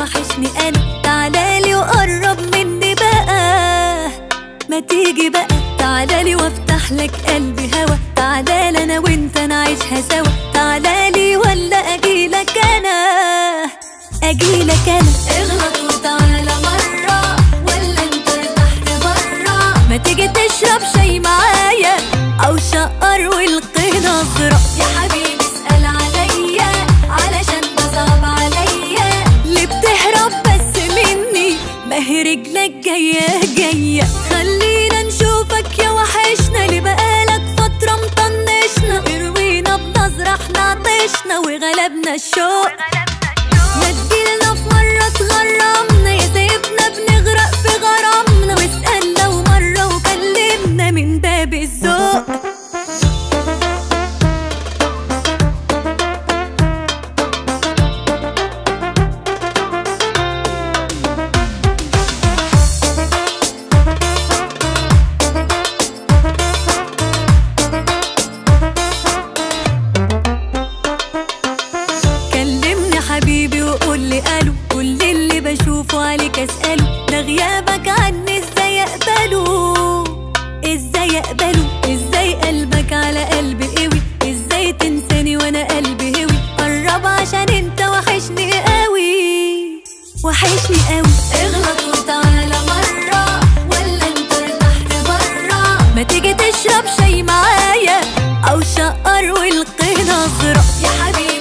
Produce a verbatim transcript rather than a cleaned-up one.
وحشني انا، تعالالي وقرب مني بقى. ما تيجي بقى تعالالي وافتح لك قلبي هوا، تعالالي انا وانت نعيشها سوا، تعالالي ولا اجيلك انا، اجيلك انا. اغلط وتعالى مرة ولا انت ارتحت برا، ما تيجي تشرب شاي معايا او شقر والقي نظرة. يا حبيبي اسأل عليا علشان ده صعب عليا، ليه بتهرب بس مني؟ ما هي رجلك جاية جاية. خلينا نشوفك يا وحشنا، اللي بقالك فترة مطنشنا، اروينا بنظرة احنا عطشنا وغلبنا الشوق. ما تجيلنا في مرة تغرمنا، يا سايبنا بنغرق في غرامنا، واسأل لو مرة وكلمنا من باب الذوق. حبيبي وقولي قالوا كل اللي بشوفه عليك اسأله، ده غيابك عني ازاي اقبله، ازاي اقبله، ازاي قلبك على قلبي قوي، ازاي تنساني وانا قلبي هوي. قرب عشان انت وحشني قوي، وحشني قوي. اغلط وتعالى مرة ولا انت ارتحت برا، ما تيجي تشرب شاي معايا او شقر والقي نظرة. يا حبيبي